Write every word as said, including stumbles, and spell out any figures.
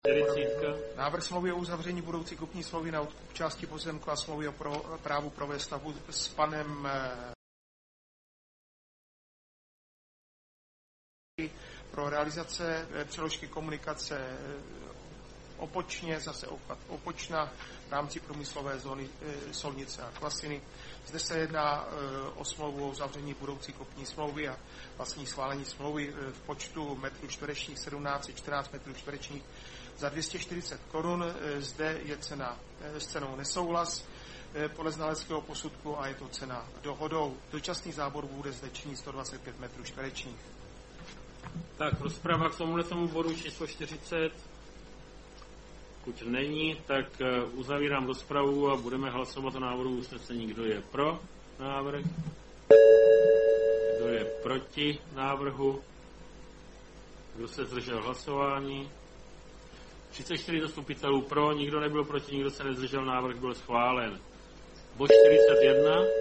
Návrh smlouvy o uzavření budoucí kupní smlouvy na odkup části pozemku a smlouvy o pro, právu provést stavbu s panem pro realizace přeložky komunikace Opočně, zase obchvat Opočna v rámci průmyslové zóny Solnice a Kvasiny. Zde se jedná o smlouvu o uzavření budoucí kupní smlouvy a vlastní schválení smlouvy v počtu metrů čtverečních sedmnáct set čtrnáct metrů čtverečních za dvě stě čtyřicet korun. Zde je cena s cenou nesouhlas podle znaleckého posudku a je to cena dohodou. Dočasný zábor bude zde činit sto dvacet pět metrů čtverečních. Tak, rozprava k tomuhle tomu bodu číslo čtyřicet. Pokud není, tak uzavírám rozpravu a budeme hlasovat o návrhu usnesení. Kdo je pro návrh? Kdo je proti návrhu? Kdo se zdržel hlasování? třicet čtyři zastupitelů pro, nikdo nebyl proti, nikdo se nezdržel, návrh byl schválen. Bod čtyřicet jedna.